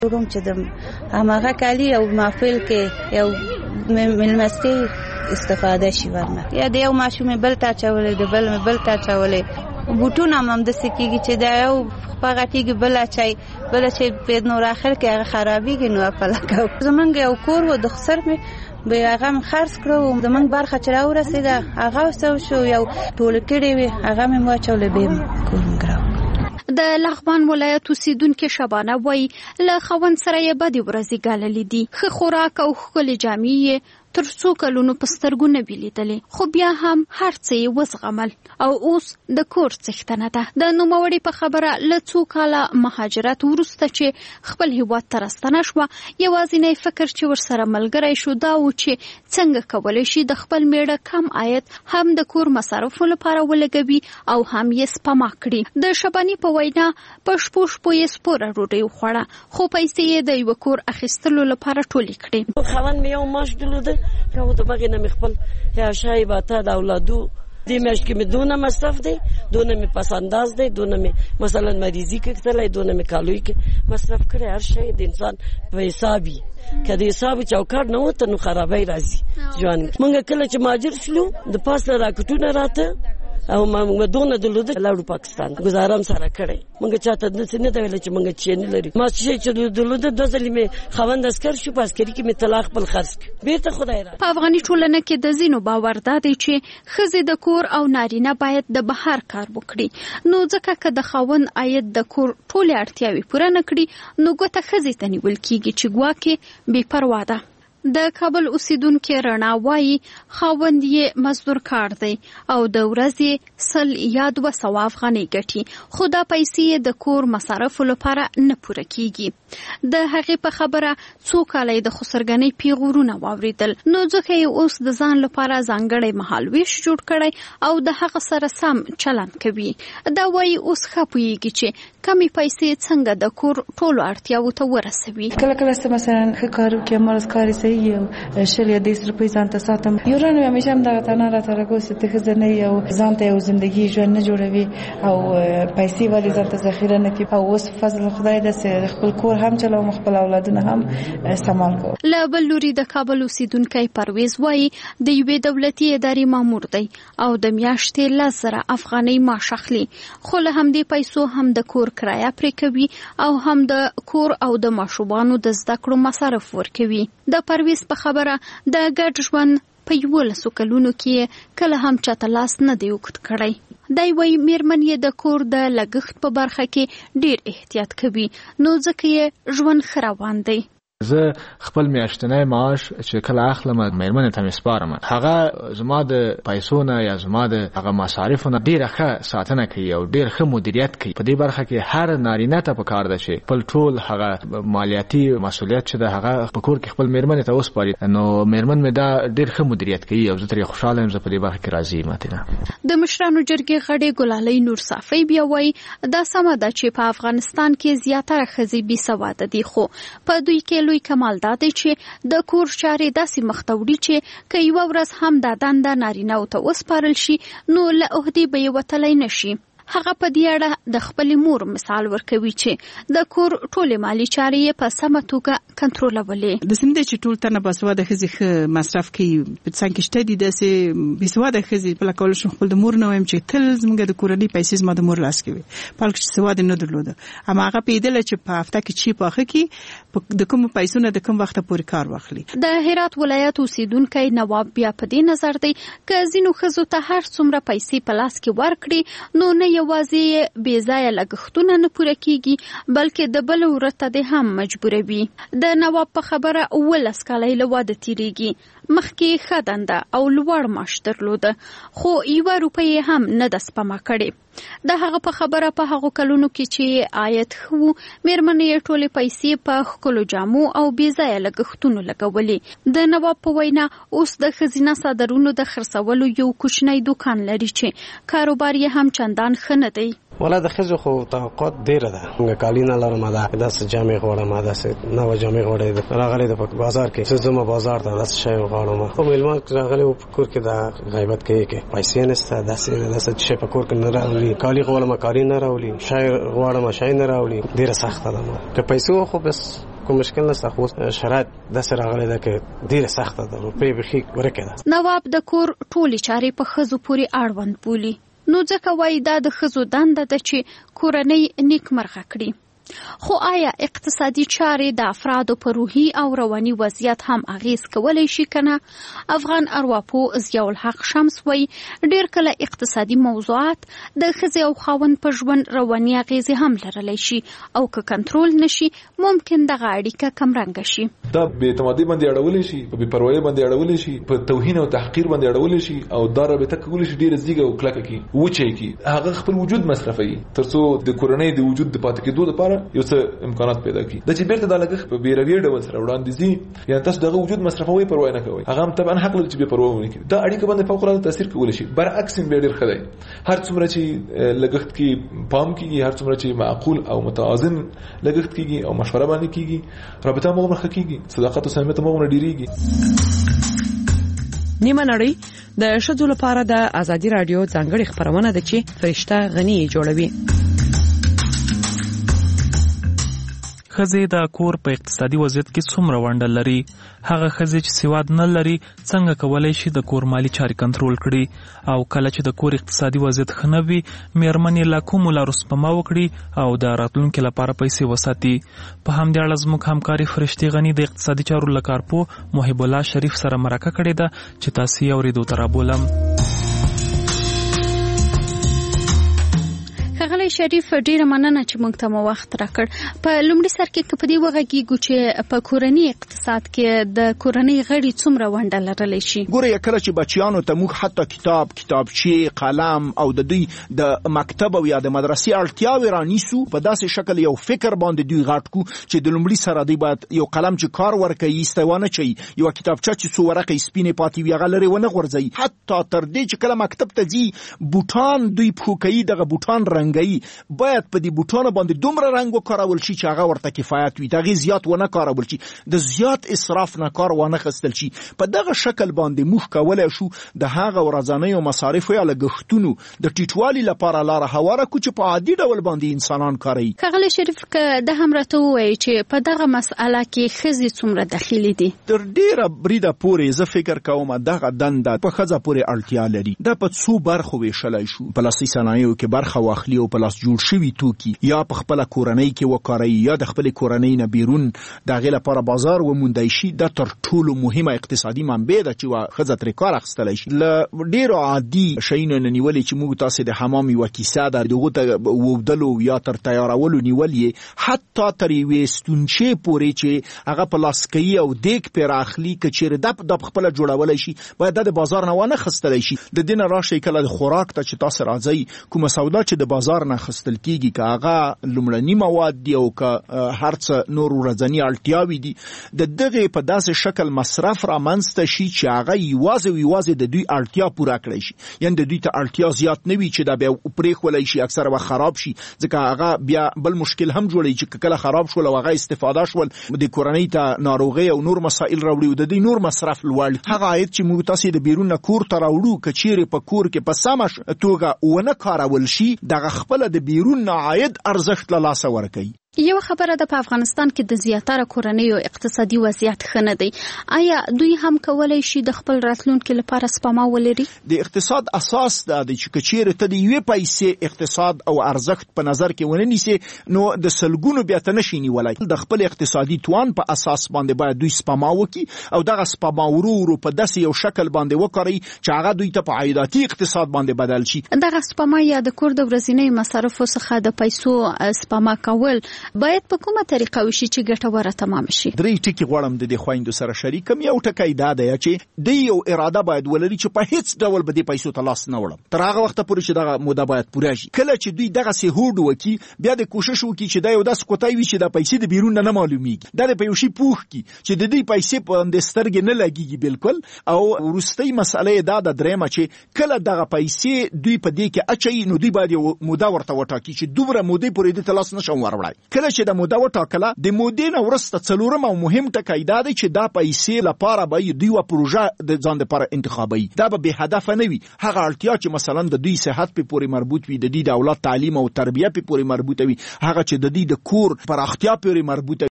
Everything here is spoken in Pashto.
روم چې د هماغه کالی او محفل کې یو ملمستې استفاده شي ورنه یا د یو ماشوم بل تا چولې د بل تا چولې بوټونه هم د سکیږي چې دا یو پغټیږي بل چې په نور اخر کې هغه خرابېږي نو په لکه زمونږ یو کور و د خسر مې به هغه خرڅ کړو زمونږ برخه چې راورسېده هغه څه شو یو ټول کړی وي هغه مې واچولې به کور مې د لغمان ولایت اوسیدونکو شبانه وای له خوند سره یې بدې ورځې ګاللې دي ښه خوراک او ښکلې جامې تر څو کلونو په سترګو نه وي لیدلې خو بیا هم هر څه یې وزغمل او اوس د کور څښتنه ده د نوموړې په خبره له څو کاله مهاجرت وروسته چې خپل هیواد ته راستنه شوه یوازینی فکر چې ورسره ملګری شو دا و چې څنګه کولی شي د خپل میړه کم عاید هم د کور مصارفو لپاره ولګوي او هم یې سپما کړي د شباني په وینا په شپو یې سپوره ډوډۍ وخوړه خو پیسې یې د یوه کور اخیستلو لپاره ټولې کړې خاوند مې یو معاش درلوده که د بغې نه مې خپل یا شای باته د اولادو دې میاشت کې مې دونه مصرف دی دونه مې پس انداز دی دونه مې مثلا مریضي کېدلی دونه مې کالوی کې مصرف کړی هر شی د انسان په حساب وي که د حساب چوکاټ نه وته نو خرابی راځي ژوند موږ کله چې مهاجر شلو د پاسه راکټونه راته او موږ دونه درلوده لاړو پاکستان ګزارم سره کړی موږ چاته داسې نه دی ویلی چې موږ چی نه لري ما چې درلوده دوه ځلې مې خاوند عسکر شو په عسکري کې مې طلاق خپل خرڅ کړ بېرته خدای را په افغاني ټولنه کې د ځینو باور دا دی چې ښځې د کور او نارینه باید د بهر کار وکړي نو ځکه که د خاوند عاید د کور ټولې اړتیاوې پوره نه کړي نو ګوته ښځې ته نیول کېږي چې ګواکې بې پروا ده د کابل اوسیدونکو رڼا وایي خاوند یې مزدور کار دی او د ورځې 100 یا 200 افغانۍ ګټي خو دا پیسې یې د کور مصارفو لپاره نه پوره کیږي د هغې په خبره څو کاله د خسرګنۍ پیغورونه واوریدل نو ځکه یې اوس د ځان لپاره ځانګړی مهالویش جوړ کړی او د هغه سره سم چلند کوي دا وایي اوس ښه پوهیږي چې کمې پیسې څنګه د کور ټولو اړتیاوو ته ورسوي کله مثلا ښه کار وکړي مرز کاري یو 100 یا 200 روپۍ ځان ته ساتم یو رانه همیشه هم دغه تنه راته راګوسي ته ښځه نه یې او ځان ته یو زندګي ژوند نه جوړوي او پیسې ولې ځان ته ذخیره نه کړي او اوس فضل خدای داسې خپل کور هم چلوم خپل اولادونه هم استعمال کوم له بل لوري د کابل اوسیدونکی پرویز وایي د یوې دولتي ادارې مامور دی او د میاشتې 10,000 افغانۍ معاش اخلي خو له همدې پیسو هم د کور کرایه پرې کوي او هم د کور او د ماشومانو د زده کړو مصارف ورکوي د پرویز په خبره د ګډ ژوند په 11 کلونو کې کله هم چاته لاس نه دی اوږد کړی دی وایي میرمن یې د کور د لګښت په برخه کې ډیر احتیاط کوي نو ځکه یې ژوند ښه روان دی زه خپل میاشتنی معاش چې کله اخلم میرمنې ته مې سپارم هغه زما د پیسو نه یا زما د هغه مصارفو نه ډېره ښه ساتنه کوي او ډېر ښه مدیریت کوي په دې برخه کې هر نارینه ته پکار ده چې خپل ټول هغه مالیاتي مسؤلیت چې ده هغه په کور کې خپل میرمنې ته وسپاري نو میرمن مې دا ډېر ښه مدیریت کوي او زه ترې خوشحاله یم زه په دې برخه کې راضي یم د مشرانو جرګې غړې ګلالۍ نور صافی بیا وایي دا سمه ده چې په افغانستان کې زیاتره ښځې بې سواده دي خو په دوی کې لوی کمال دا دی چې د کور چارې داسې مخ ته وړي چې که یوه ورځ هم دا دنده نارینه‌و ته وسپارل شي نو له عهدې به یې وتلی نه شي هغه په دې اړه د خپلې مور مثال ورکوي چې د کور ټولې مالي چارې یې په سمه توګه کنټرولولې د سیمې چې ټول تنه باسواده ښځې ښه مصرف کوي په څنګ کې شته دي داسې بېسواده ښځې په لکه شو خپل د مور نه وایم چې تل زموږ د کورنۍ پیسې زما د مور لاس کې وي په حال کې چې سواده نه درلوده اما هغه پوهېدله چې په هفته کې چې پاخه کړي د کومو پیسو نه د کوم وخته پورې کار واخلي د هرات ولایت اوسیدونکی نواب بیا په دې نظر دی که ځینو ښځو ته هر څومره پیسې په لاس کې ورکړي نو نه یوازې بې ځایه لګښتونه نه پوره کیږي بلکې د بل ورته د هم مجبوروي د نواب په خبره 19 کاله له واده تیریږي مخکې ښه دنده او لوړ معاش درلوده خو 1 روپۍ هم نه د سپما کړې د هغه په خبره په هغو کلونو کې چې عاید ښه و میرمنې یې ټولې پیسې په ښکلو جامو او بې ځایه لګښتونو لګولې د نواب په وینا اوس د ښځینه څادرونو د خرڅولو یو کوچنی دوکان لري چې کاروبار یې هم چندان ښه نه دی ولا د ښځو خو توقعات ډېره ده موږ کالي نه لرم داسې جامې غواړم داسې نوه جامې غواړم راغلی د بازار کې زه ځم بازار ته داسې شی غواړم خو میلمه راغلی و په کور کې دا غیبت کوي کې پیسې نشته داسې شی په کور کې نه راولي کالي غواړم کالي نه راولي شی غواړم شی نه راولي ډېره سخته ده که پیسې خو بس کوم مشکل نشته، خو شرایط داسې راغلی ده چې ډېره سخته ده، روپۍ بیخي ورکه ده. نواب د کور ټولې چارې په ښځو پورې اړوند بولي، نو ځکه وایي دا د ښځو دنده ده چې کورنۍ نیکمرغه کړي. خو آیا اقتصادي چارې د افرادو په روحي او رواني وضعیت هم اغیز کولی شي کنه؟ افغان ارواپوه ضیاء الحق شمس وایي ډېر کله اقتصادي موضوعات د ښځې او خاوند په ژوند رواني اغیزې هم لرلی شي او که کنټرول نشي ممکن دغه اړیکه کمرنګه شي. دا بې اعتمادي باندې اړولی شي، په بې پروایۍ باندې اړولی شي، په توهین او تحقیر باندې اړولی شي او دا رابطه کولی شي ډېره زیږه او کلکه کړي، وچه کړي، هغه خپل وجود مصرفوي تر څو د کورنۍ د وجود د پاتې کېدو لپاره یو څه امکانات پیدا کړي. د چې بیرته د لګښت په بیروي ډول سره وړاندې ځي، یعنې تاسو دغه وجود مصرفوي، پروا نه کوئ، هغه هم طبعا حق لري چې بې پروا ونه کړي. دا اړیکه باندې فوق العاده تاثیر کولی شي. برعکس هم ډېر ښه دی، هر څومره چې لګښت کې پام کیږي، هر څومره چې معقول او متوازن لګښت کیږي او مشوره باندې کیږي، رابطه مو ښه کیږي، صداقت او صمیمیت مو ډیریږي. نیمه نړۍ د ښځو لپاره د ازادي رادیو ځانګړي خبرونه ده چې فرشته غنی جوړوي. ښځې د کور په اقتصادي وضعیت کې څومره ونډه لري؟ هغه ښځې چې سواد نه لري څنګه کولی شي د کور مالي چارې کنټرول کړي؟ او کله چې د کور اقتصادي وضعیت ښه نه وي میرمنې له کومو لارو سپما وکړي او د راتلونکي لپاره پیسې وساتي؟ په همدې اړه زموږ همکاري فرشتې غني د اقتصادي چارو له کارپوه محب الله شریف سره مرکه کړې ده چې تاسو یې اورېدو ته رابولم. ښاغلی شریف ډیره مننه چې موږ ته مو وخت راکړ. په لومړي سر کې په دې وغږیږو چې په کورنۍ اقتصاد کې د کورنۍ غړي څومره ونډه لرلی شي. ګوره کله چې بچیانو ته موږ حتی کتابچې، قلم او د دوی د مکتب او یا د مدرسې اړتیاوې رانیسو، په داسې شکل یو فکر باندې دوی غټ کو چې د لومړي سره دوی باید یو قلم چې کار ورکوي ایستوانه چي، یو کتابچه چې څو ورقې سپینې پاتې وي هغه لرې ونه غورځوي، حتی تر دې چې کله مکتب ته ځي بوټان دوی پښو کوي، دغه بوټان رنګ باید په دې بوټانو باندې دومره رنګ وکارول شي چې هغه ورته کفایت وي، دغه زیات ونه کارول شي، د زیات اسراف نه کار ونه خستل شي. په دغه شکل باندې موږ کولای شو د هغه ورځنیو مصارفو یا لګښتونو د ټیټوالي لپاره لاره هواره کو چې په عادي ډول باندې انسانان کاروي. ښاغلی شریف که د هم راته ووایي چې په دغه مسأله کې ښځې څومره دخیلې دي؟ تر ډیره بریده پورې زه فکر کوم دغه دنده په ښځه پورې اړتیا لري. دا په څو برخو ویشلی شو، په لاسي صنایعو کې برخه واخلي او په لاس جوړ شوي توکي یا په خپل کورنۍ کې وکاروي یا د خپل کورنۍ نه بیرون د هغې لپاره بازار وموندی شي. دا تر ټولو مهمه اقتصادي منبع ده چې ښځه ترې کار اخیستلی شي. له ډېرو عادي شیانو نه نیولې چې موږ تاسې د حمام یوه کیسه ده د هغو ته وودلو یا تر تیارولو نیول یې، حتی تر یوې ستونچې پورې چې هغه په لاس کوي او دیګ پرې راخلي، که چېرې دا په خپله جوړولی شي باید دا د بازار نه وانه خیستلی شي. د دې نه راشئ کله د خوراک ته چې تاسې راځئ کومه سودا چې د بازار نه خیستل کیږي که هغه لومړني مواد دي او که هر څه نور ورځني اړتیاوې دي، د دغې په داسې شکل مصرف رامنځته شي چې هغه یوازې د دوی اړتیا پوره کړی شي، یعنې د دوی ته اړتیا زیات نه وي چې دا بیا پرېښولی شي، اکثره وخت خراب شي، ځکه هغه بیا بل مشکل هم جوړوي چې کله خراب شول او هغه استفاده شول د کورنۍ ته ناروغۍ او نور مسائل راوړي او د دوی نور مصرف لوړ. هغه عاید چې موږ تاسې د بیرون نه کور ته راوړو که چیرې په کور کې په سمه توګه ونه کارول شي دغه خپله د بیرون نه عاید ارزښت له لاسه ورکوي. یو خبره ده، په افغانستان کې د زیاتره کورنیو اقتصادي وضعیت ښه نه دی. آیا دوی هم کولی شي د خپل راتلونکي لپاره سپما ولري؟ د اقتصاد اساس دا دی چې که چیرې ته د یوې پیسې اقتصاد او ارزښت په نظر کې ونه نیسې نو د سلګونو بیا ته نشي نیولی. د خپل اقتصادي توان په اساس باندې باید دوی سپما وکړي او دغه سپما ورو ورو په داسې یو شکل باندې وکړي چې هغه دوی ته په عایداتي اقتصاد باندې بدل شي. دغه سپما یا د کور د ورځنیو مصارفو څخه د پیسو سپما کول باید په کومه طریقه وشي چې ګټوره تمام شي؟ درې ټکي غواړم د دې خویندو سره شریکم. یو ټکی دا دی چې د یو اراده باید ولري چې په هیڅ ډول به دې پیسو ته لاس نه وړم تر هغه وخته پورې چې دغه موده باید پوره شي. کله چې دوی دغسې هوډ وکړي بیا د کوشش وکړي چې دا یو داسې کوټی وي چې دا پیسې د بیرون نه معلومیږي، دا د په یو شي پوښ کړي چې د دوی پیسې په همدې سترګې نه لګېږي بالکل. او وروستۍ مسئله یې دا ده درېیمه چې کله دغه پیسې دوی په دې کې اچوي نو دوی باید یو موده ورته وټاکي چې دومره مودې پورې دې ته لاس نشم وروړی. کله چې د موده وټاکله د مودې نه وروسته څلورم او مهم ټکی دا دی چې دا پیسې لپاره به دوی یوه پروژه د ځان دپاره انتخابوي. دا به بې هدفه نه وي. هغه اړتیا چې مثلا د دوی صحت پې پورې مربوط وي، د دوی د اولاد تعلیم او تربیه پې پورې مربوطه وي، هغه چې د دوی د کور پراختیا پورې مربوطه